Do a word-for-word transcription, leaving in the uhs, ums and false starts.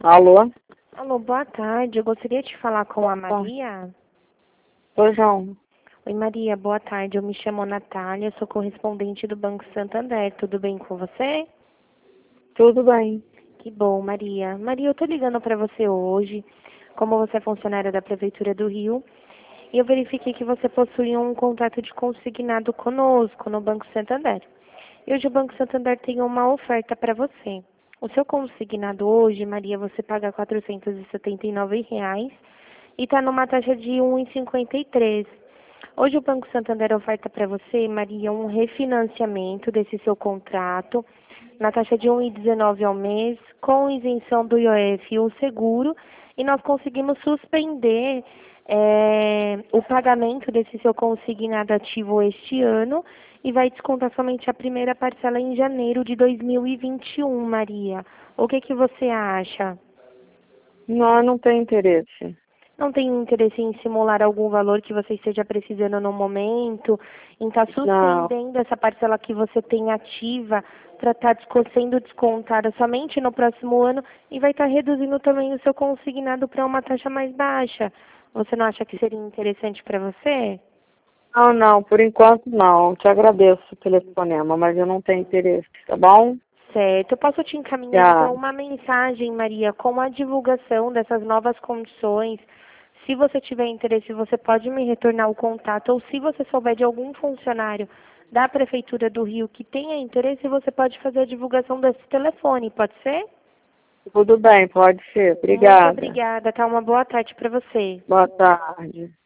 Alô? Alô, boa tarde. Eu gostaria de falar com a Boa tarde. Maria. Oi, João. Oi, Maria, boa tarde. Eu me chamo Natália, sou correspondente do Banco Santander. Tudo bem com você? Tudo bem? Que bom, Maria. Maria, eu tô ligando para você hoje, como você é funcionária da Prefeitura do Rio, e eu verifiquei que você possui um contrato de consignado conosco no Banco Santander. E hoje o Banco Santander tem uma oferta para você. O seu consignado hoje, Maria, você paga quatrocentos e setenta e nove reais e está numa taxa de um vírgula cinquenta e três. Hoje o Banco Santander oferta para você, Maria, um refinanciamento desse seu contrato na taxa de um vírgula dezenove ao mês, com isenção do I O F e o seguro, e nós conseguimos suspender é, o pagamento desse seu consignado ativo este ano e vai descontar somente a primeira parcela em janeiro de dois mil e vinte e um, Maria. O que que você acha? Não, eu não tenho interesse. Não tem interesse em simular algum valor que você esteja precisando no momento, em estar Não. suspendendo essa parcela que você tem ativa para estar sendo descontada somente no próximo ano e vai estar reduzindo também o seu consignado para uma taxa mais baixa. Você não acha que seria interessante para você? Não, não, por enquanto não. Te agradeço o telefonema, mas eu não tenho interesse, tá bom? Certo. Eu posso te encaminhar, Já. então, uma mensagem, Maria, com a divulgação dessas novas condições. Se você tiver interesse, você pode me retornar o contato, ou se você souber de algum funcionário da Prefeitura do Rio que tenha interesse, você pode fazer a divulgação desse telefone, pode ser? Tudo bem, pode ser. Muito Obrigada. obrigada, tá? Uma boa tarde para você. Boa tarde.